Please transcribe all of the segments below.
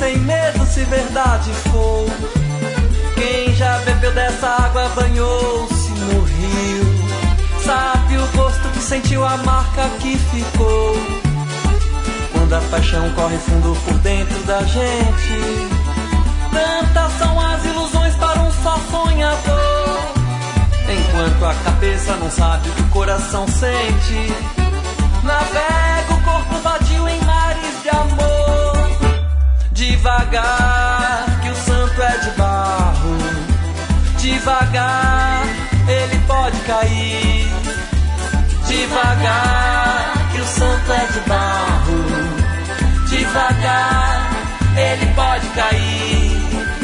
sem medo se verdade for. Quem já bebeu dessa água banhou-se no rio, sabe o gosto que sentiu, a marca que ficou. Quando a paixão corre fundo por dentro da gente, tantas são as ilusões para um só sonhador. Enquanto a cabeça não sabe o que o coração sente, navega o corpo vadio em mares de amor. Devagar, que o santo é de barro, devagar, ele pode cair. Devagar, que o santo é de barro, devagar, ele pode cair.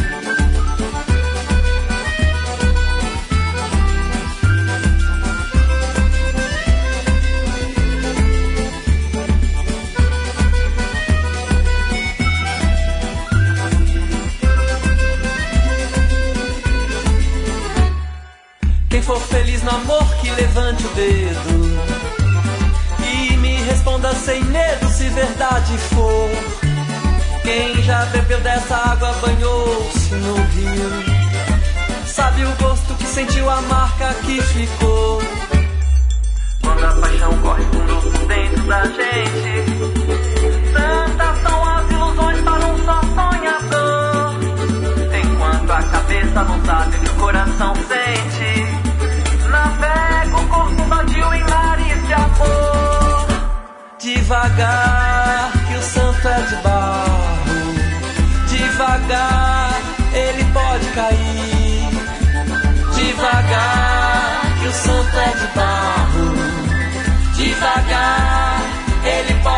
Quem for feliz no amor que levante o dedo e me responda sem medo se verdade for. Quem já bebeu dessa água banhou-se no rio, sabe o gosto que sentiu, a marca que ficou. Quando a paixão corre fundo por dentro da gente, tantas são as ilusões para um só sonhador. Enquanto a cabeça não sabe o que o coração sente, navega o corpo vadio em mares de amor. Devagar, que o santo é de barro, devagar, ele pode cair. Devagar, que o santo é de barro, devagar, ele pode